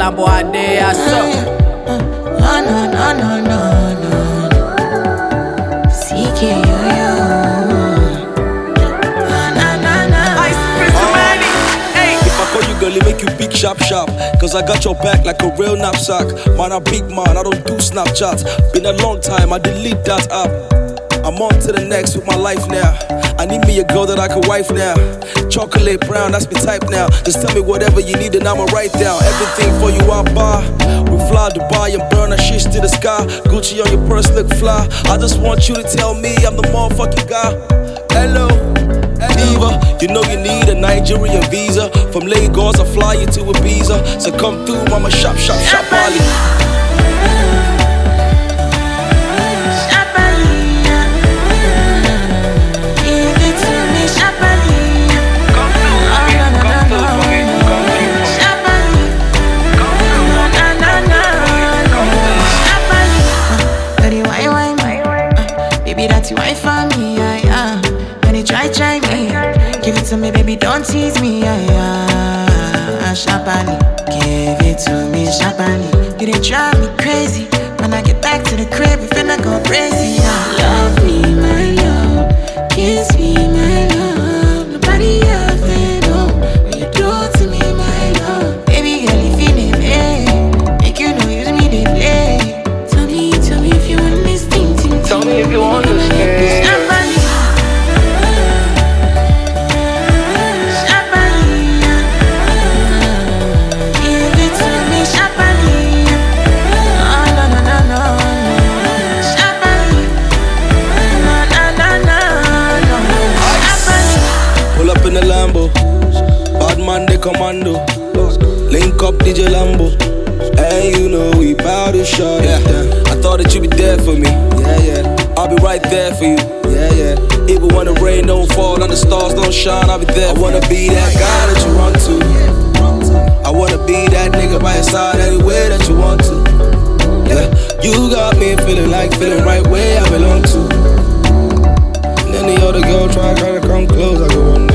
Lambo out there, I saw. No. CK, Girl, it make you big sharp. Cause I got your back like a real knapsack. Man, I'm big man, I don't do Snapchat. Been a long time, I delete that app. I'm on to the next with my life now. I need me a girl that I can wife now. Chocolate brown, that's my type now. Just tell me whatever you need and I'ma write down. Everything for you I buy. We fly Dubai and burn our shit to the sky. Gucci on your purse, look fly. I just want you to tell me I'm the motherfucking guy. Hello. Diva, you know you need a Nigerian visa. From Lagos, I fly you to Ibiza. So come through, mama, shop, Bali. Baby, that's your wife for me, when you try me, give it to me, baby, don't tease me, Shabani, give it to me, Shabani. You didn't drive me crazy. When I get back to the crib, you finna go crazy, Love me, my love, kiss me, my love. Nobody else will know what you do to me, my love. Baby girl, you feeling me, make you know use me to play. Tell me if you want this thing. Tell me if you want this thing. In the Lambo, bad man the commando. Link up DJ Lambo, and you know we bout to shut it down. I thought that you'd be there for me, yeah. I'll be right there for you, yeah. Even when the rain don't fall and the stars don't shine, I'll be there. I wanna be that guy that you run to. I wanna be that nigga by your side anywhere that you want to. Yeah, you got me feeling right where I belong to. And any other girl try to come close, I go on.